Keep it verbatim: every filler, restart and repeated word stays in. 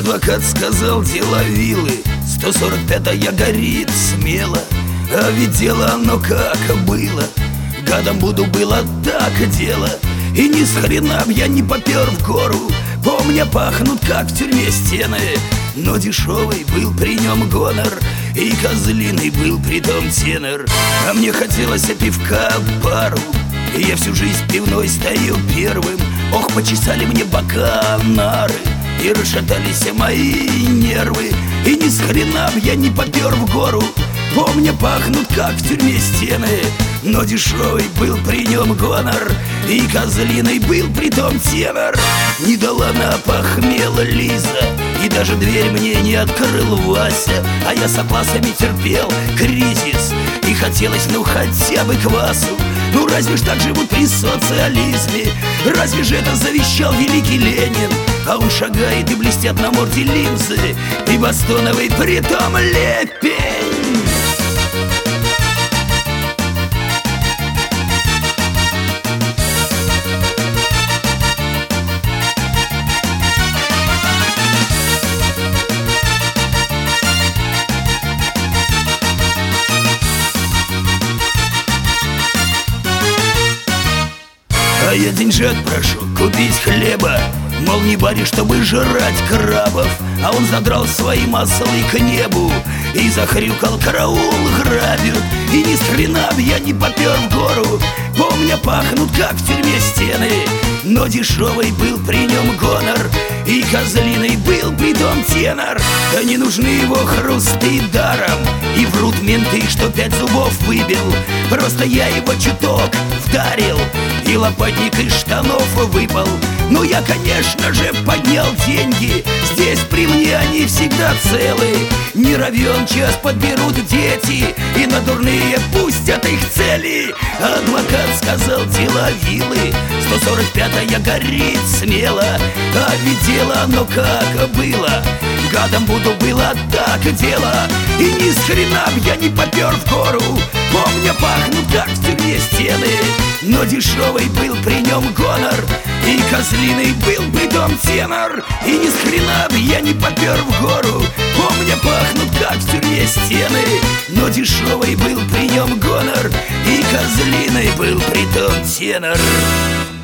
Адвокат сказал, дело вилы, сто сорок пятая горит смело. А ведь дело оно как было, гадом буду было так дело. И ни с хрена б я не попер в гору, помня пахнут как в тюрьме стены. Но дешевый был при нем гонор, и козлиный был при том тенор. А мне хотелось пивка пару, и я всю жизнь пивной стою первым. Ох, почесали мне бока нары, и расшатались мои нервы. И ни с хрена б я не попер в гору, помня пахнут как в тюрьме стены. Но дешевый был при нем гонор, и козлиный был при том тенор. Не дала на похмела Лиза, и даже дверь мне не открыл Вася. А я с опасами терпел кризис, и хотелось ну хотя бы квасу. Ну разве ж так живут при социализме? Разве же это завещал великий Ленин? А он шагает и блестят на морде линзы, и бастоновый притом лепень. А я деньжат прошу купить хлеба, мол, не бари, чтобы жрать крабов. А он задрал свои маслы к небу и захрюкал: караул, грабят. И ни с хрена б я не попер в гору, помня пахнут как в тюрьме стены. Но дешевый был при нем гонор, и козлиный был при том тенор. Да не нужны его хрусты даром, и врут менты, что пять зубов выбил. Просто я его чуток вдарил, и лопатник из штанов выпал. Ну я, конечно же, поднял деньги, здесь при мне они всегда целы. Не равен час подберут дети, и на дурные пустят их цели. Адвокат сказал, дело вилы, сто сорок пятая горит смело. А ведь дело оно как было, гадом буду было так дело. И ни с хрена б я не попер в гору, помня пахнут как в тюрьме стены. Но дешевый был при нем гонор, и козлиный был при том тенор. И ни с хрена б я не попер в гору, помня пахнут как в тюрьме стены. Но дешевый был при нем гонор, и козлиный был при том тенор.